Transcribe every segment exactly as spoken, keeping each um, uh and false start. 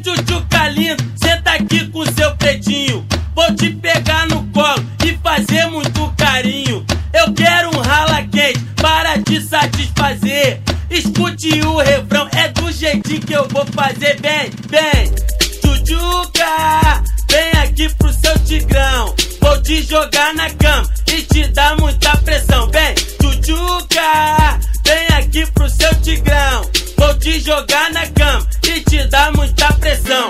tchutchuca lindo, senta aqui com seu pretinho. Vou te pegar no colo e fazer muito carinho. Eu quero um rala quente para te satisfazer. Escute o refrão, é do jeitinho que eu vou fazer. Vem, vem, tchutchuca, vem aqui pro seu tigrão. Vou te jogar na cama e te dar muita pressão. Vem, tchutchuca, vem aqui pro seu tigrão. Vou te jogar na cama e te dar muita pressão.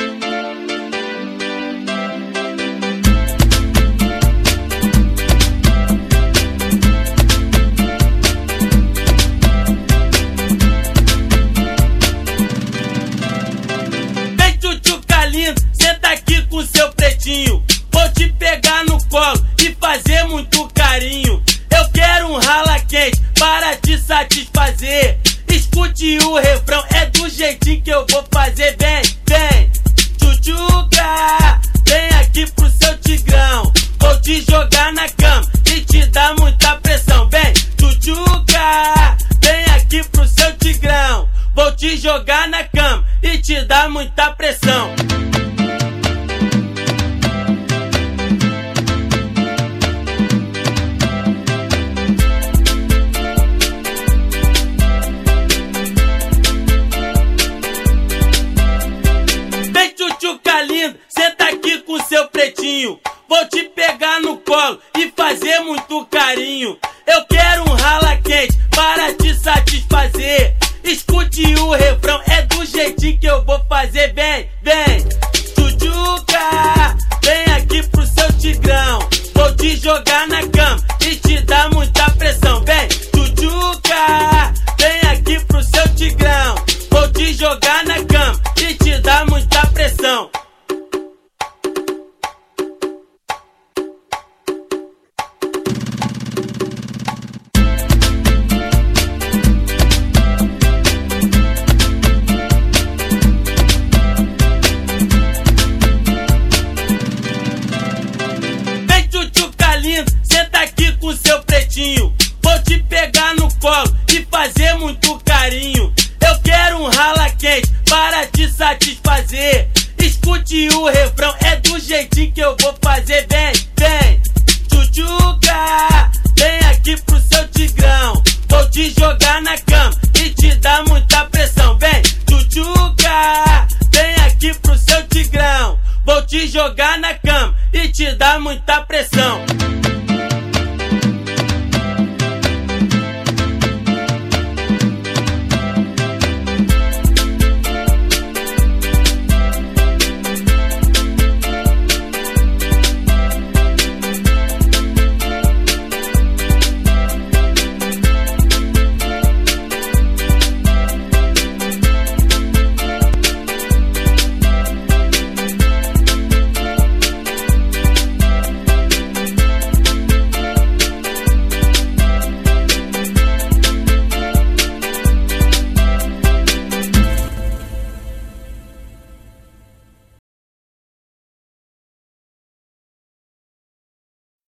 Vem, tchutchuca lindo, senta aqui com seu pretinho. Vou te pegar no colo e fazer muito carinho. Eu quero um rala quente para te satisfazer. Escute o refrão, é do jeitinho que eu vou fazer. Vem, vem, tchutchuca, vem aqui pro seu tigrão. Vou te jogar na cama e te dar muita pressão. Vem, tchutchuca, vem aqui pro seu tigrão. Vou te jogar na cama e te dar muita pressão. Tchutchuca lindo, senta aqui com seu pretinho. Vou te pegar no colo e fazer muito carinho. Eu quero um rala quente para te satisfazer. Escute o refrão, é do jeitinho que eu vou fazer. Vem, vem, tchutchuca, vem aqui pro seu tigrão. Vou te jogar na cama e te dar muita pressão. Vem, tchutchuca, vem aqui pro seu tigrão. Vou te jogar na cama e te dar muita pressão. Vem, tchutchuca lindo, senta aqui com seu pretinho. Vou te pegar no colo e fazer muito carinho. Eu quero um rala quente para te satisfazer. Escute o refrão, é do jeitinho que eu vou fazer. Vem, vem, tchutchuca, vem aqui pro seu tigrão. Vou te jogar na cama e te dar muita pressão. Vem, tchutchuca, vem aqui pro seu tigrão. Vou te jogar na cama e te dar muita pressão.